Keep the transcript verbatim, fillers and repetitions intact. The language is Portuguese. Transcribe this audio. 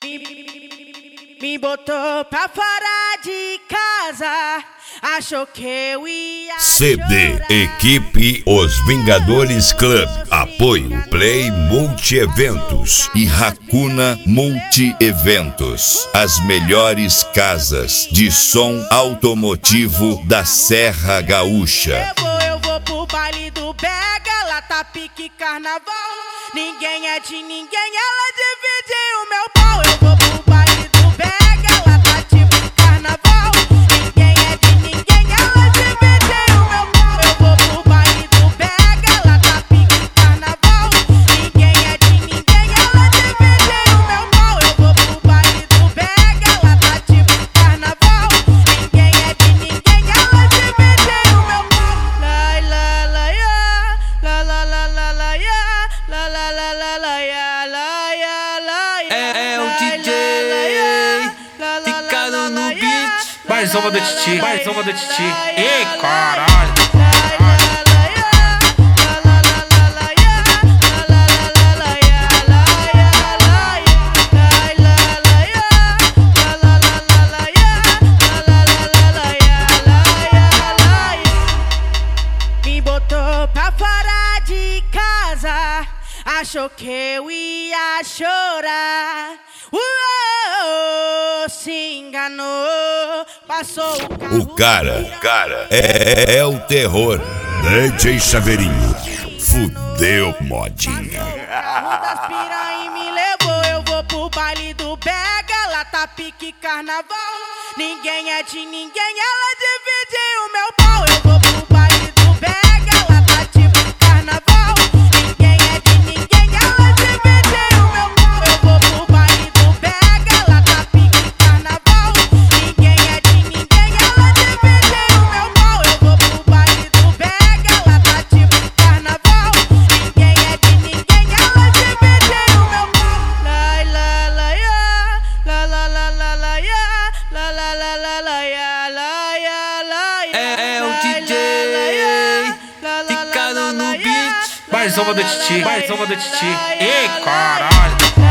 Me, me botou pra fora de casa, achou que eu ia C D Equipe Os Vingadores Club. Apoio Play Multi-Eventos e Hakuna Multi-Eventos. As melhores casas de som automotivo da Serra Gaúcha. Eu vou, eu vou pro baile do Bega, lá tá pique carnaval. Ninguém é de ninguém, ela divide o meu pau. Eu vou pro baile do Bega, lá tá tipo carnaval. Ninguém é de ninguém, ela divide o meu pau. Eu vou pro baile do Bega, lá tá pique carnaval. Ninguém é de ninguém, ela divide o meu pau. Eu vou pro baile do Bega, lá tá tipo carnaval. Ninguém é de ninguém, ela divide o meu pau. Lai, la, la, ya, la, la, la, la, la, ya. La la la la la ya, la ya, la ya. É, é o D J Ficado no beat. Mais uma do Titi, mais uma do Titi. Ei, caralho. Me botou pra fora de casa, achou que eu ia chorar. Uou, se enganou, passou o carro. O cara, o cara é, é o terror. D J Chaveirinho, fudeu modinha. O carro das piranha me levou, eu vou pro baile do Bega, lá tá pique carnaval. Ninguém é de ninguém, ela divide o meu pau. Eu vou pro baile do Bega, lá tá tipo carnaval. Ninguém é de ninguém, ela divide o meu pau. Eu vou pro baile do Bega, lá tá pique carnaval. Ninguém é de ninguém, ela divide o meu pau. Eu vou pro baile do Bega, lá tá tipo carnaval. Ninguém é de ninguém, ela divide o meu pau. Lai, la, la, ya, la, la, la, la, la, ya. La, la, la, la, la, ya, la, ya, la, ya. É, é o D J Ficado no beat. Mais uma do Titi, mais uma do Titi. Ei, caralho.